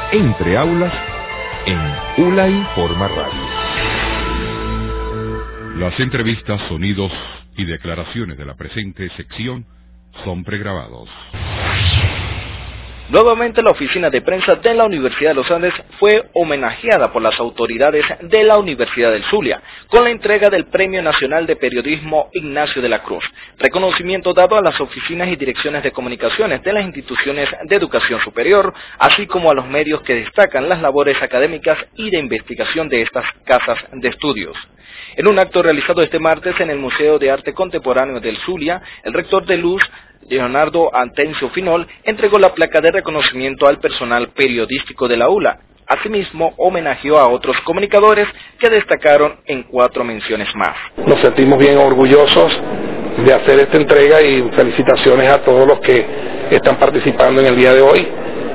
Entre Aulas en ULA Informa Radio. Las entrevistas, sonidos y declaraciones de la presente sección son pregrabados. Nuevamente la oficina de prensa de la Universidad de los Andes fue homenajeada por las autoridades de la Universidad del Zulia con la entrega del Premio Nacional de Periodismo Ignacio de la Cruz, reconocimiento dado a las oficinas y direcciones de comunicaciones de las instituciones de educación superior, así como a los medios que destacan las labores académicas y de investigación de estas casas de estudios. En un acto realizado este martes en el Museo de Arte Contemporáneo del Zulia, el rector de Luz, Leonardo Atencio Finol, entregó la placa de reconocimiento al personal periodístico de la ULA. Asimismo, homenajeó a otros comunicadores que destacaron en 4 menciones más. Nos sentimos bien orgullosos de hacer esta entrega y felicitaciones a todos los que están participando en el día de hoy.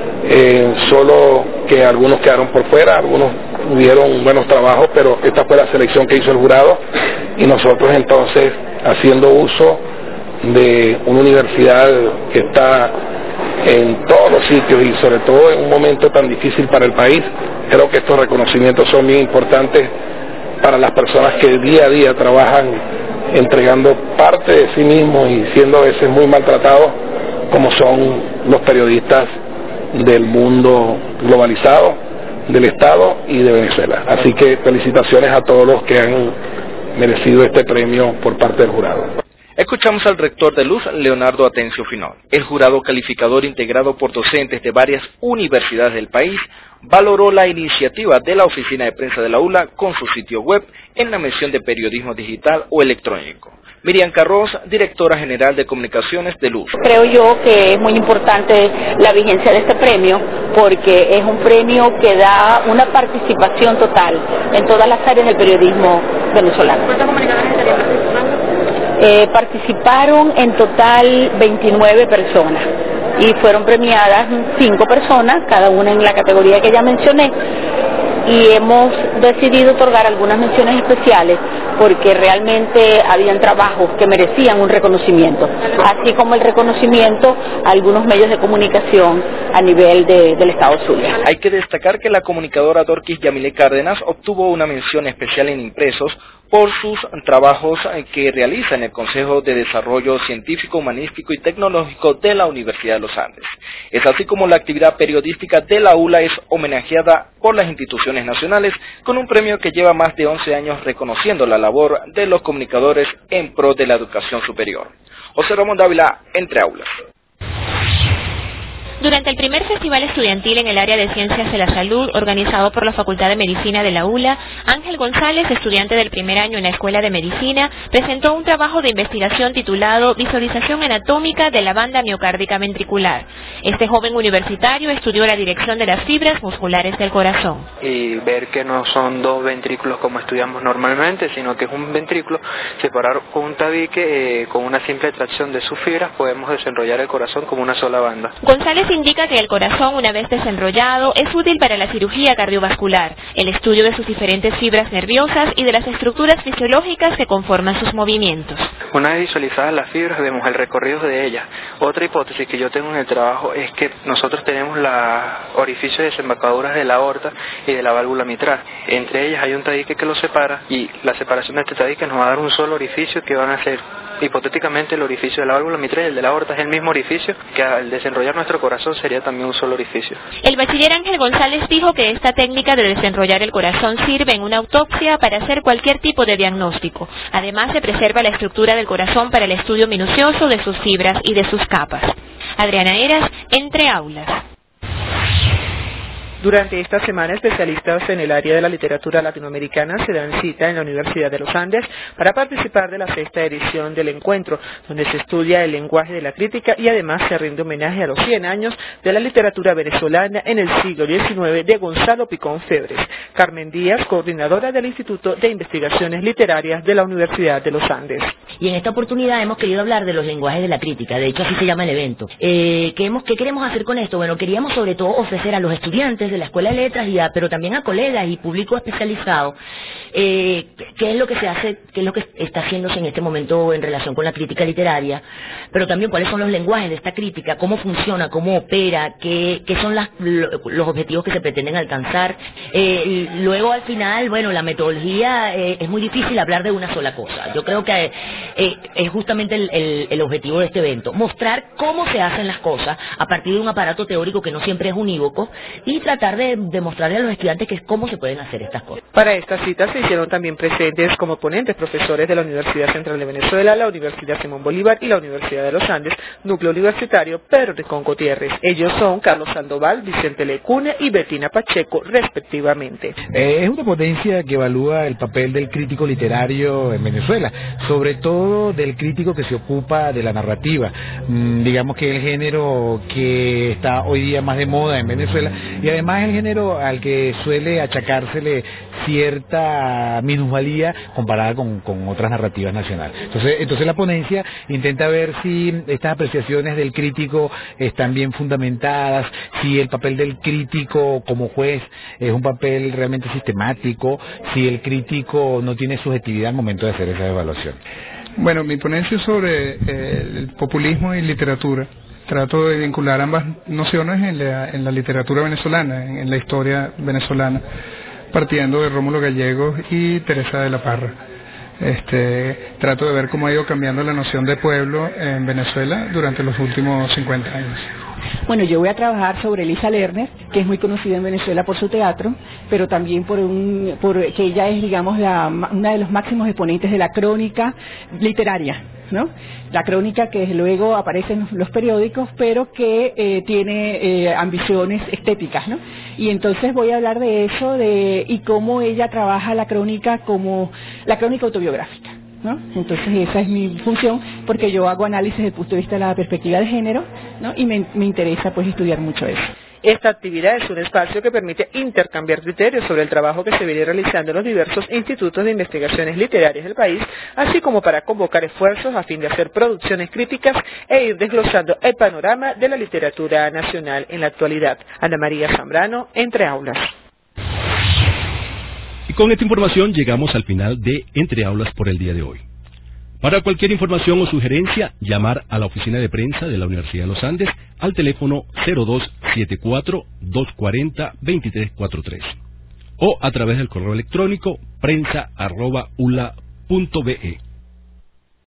Solo que algunos quedaron por fuera, algunos tuvieron buenos trabajos, pero esta fue la selección que hizo el jurado y nosotros entonces, haciendo uso de una universidad que está en todos los sitios y sobre todo en un momento tan difícil para el país, creo que estos reconocimientos son bien importantes para las personas que día a día trabajan entregando parte de sí mismos y siendo a veces muy maltratados, como son los periodistas del mundo globalizado, del Estado y de Venezuela. Así que felicitaciones a todos los que han merecido este premio por parte del jurado. Escuchamos al rector de Luz, Leonardo Atencio Finol. El jurado calificador, integrado por docentes de varias universidades del país, valoró la iniciativa de la oficina de prensa de la ULA con su sitio web en la mención de periodismo digital o electrónico. Miriam Carroz, directora general de comunicaciones de Luz. Creo yo que es muy importante la vigencia de este premio porque es un premio que da una participación total en todas las áreas del periodismo venezolano. ¿Cuántos comunicadores estarían participando? Participaron en total 29 personas y fueron premiadas 5 personas, cada una en la categoría que ya mencioné, y hemos decidido otorgar algunas menciones especiales porque realmente habían trabajos que merecían un reconocimiento, así como el reconocimiento a algunos medios de comunicación a nivel del Estado Zulia. Hay que destacar que la comunicadora Dorquis Yamile Cárdenas obtuvo una mención especial en impresos por sus trabajos que realiza en el Consejo de Desarrollo Científico, Humanístico y Tecnológico de la Universidad de los Andes. Es así como la actividad periodística de la ULA es homenajeada por las instituciones nacionales con un premio que lleva más de 11 años reconociendo la labor de los comunicadores en pro de la educación superior. José Ramón Dávila, Entre Aulas. Durante el primer festival estudiantil en el área de Ciencias de la Salud, organizado por la Facultad de Medicina de la ULA, Ángel González, estudiante del primer año en la Escuela de Medicina, presentó un trabajo de investigación titulado Visualización anatómica de la banda miocárdica ventricular. Este joven universitario estudió la dirección de las fibras musculares del corazón. Y ver que no son 2 ventrículos como estudiamos normalmente, sino que es un ventrículo separado con un tabique, con una simple tracción de sus fibras podemos desenrollar el corazón como una sola banda. González indica que el corazón, una vez desenrollado, es útil para la cirugía cardiovascular, el estudio de sus diferentes fibras nerviosas y de las estructuras fisiológicas que conforman sus movimientos. Una vez visualizadas las fibras, vemos el recorrido de ellas. Otra hipótesis que yo tengo en el trabajo es que nosotros tenemos los orificios de desembocaduras de la aorta y de la válvula mitral. Entre ellas hay un tabique que los separa y la separación de este tabique nos va a dar un solo orificio que van a ser hipotéticamente el orificio de la válvula mitral y el de la aorta es el mismo orificio que al desenrollar nuestro corazón sería también un solo orificio. El bachiller Ángel González dijo que esta técnica de desenrollar el corazón sirve en una autopsia para hacer cualquier tipo de diagnóstico. Además se preserva la estructura del corazón para el estudio minucioso de sus fibras y de sus capas. Adriana Heras, Entre Aulas. Durante esta semana, especialistas en el área de la literatura latinoamericana se dan cita en la Universidad de los Andes para participar de la 6ª edición del encuentro, donde se estudia el lenguaje de la crítica y además se rinde homenaje a los 100 años de la literatura venezolana en el siglo XIX de Gonzalo Picón Febres. Carmen Díaz, coordinadora del Instituto de Investigaciones Literarias de la Universidad de los Andes. Y en esta oportunidad hemos querido hablar de los lenguajes de la crítica, de hecho así se llama el evento. ¿Qué queremos hacer con esto? Bueno, queríamos sobre todo ofrecer a los estudiantes de la Escuela de Letras, pero también a colegas y público especializado, qué es lo que se hace, qué es lo que está haciéndose en este momento en relación con la crítica literaria, pero también cuáles son los lenguajes de esta crítica, cómo funciona, cómo opera, qué son los objetivos que se pretenden alcanzar. Luego, al final, bueno, la metodología, es muy difícil hablar de una sola cosa. Yo creo que es justamente el objetivo de este evento, mostrar cómo se hacen las cosas a partir de un aparato teórico que no siempre es unívoco y tratar de demostrarle a los estudiantes cómo se pueden hacer estas cosas. Para esta cita se hicieron también presentes como ponentes profesores de la Universidad Central de Venezuela, la Universidad Simón Bolívar y la Universidad de los Andes, Núcleo Universitario Pedro Rincón Gutiérrez. Ellos son Carlos Sandoval, Vicente Lecune y Betina Pacheco, respectivamente. Es una ponencia que evalúa el papel del crítico literario en Venezuela, sobre todo del crítico que se ocupa de la narrativa, digamos que el género que está hoy día más de moda en Venezuela, y además el género al que suele achacársele cierta minusvalía comparada con otras narrativas nacionales. Entonces la ponencia intenta ver si estas apreciaciones del crítico están bien fundamentadas, si el papel del crítico como juez es un papel realmente sistemático, si el crítico no tiene subjetividad al momento de hacer esa evaluación. Bueno, mi ponencia es sobre el populismo y literatura. Trato de vincular ambas nociones en la literatura venezolana, en la historia venezolana, partiendo de Rómulo Gallegos y Teresa de la Parra. Trato de ver cómo ha ido cambiando la noción de pueblo en Venezuela durante los últimos 50 años. Bueno, yo voy a trabajar sobre Elisa Lerner, que es muy conocida en Venezuela por su teatro, pero también por que ella es, digamos, una de los máximos exponentes de la crónica literaria, ¿no? La crónica que desde luego aparece en los periódicos, pero que tiene ambiciones estéticas, ¿no? Y entonces voy a hablar de eso, y cómo ella trabaja la crónica como la crónica autobiográfica, ¿no? Entonces esa es mi función, porque yo hago análisis desde el punto de vista de la perspectiva de género, ¿no? Y me interesa pues estudiar mucho eso. Esta actividad es un espacio que permite intercambiar criterios sobre el trabajo que se viene realizando en los diversos institutos de investigaciones literarias del país, así como para convocar esfuerzos a fin de hacer producciones críticas e ir desglosando el panorama de la literatura nacional en la actualidad. Ana María Zambrano, Entre Aulas. Y con esta información llegamos al final de Entre Aulas por el día de hoy. Para cualquier información o sugerencia, llamar a la oficina de prensa de la Universidad de los Andes al teléfono 0274-240-2343 o a través del correo electrónico prensa@ula.be.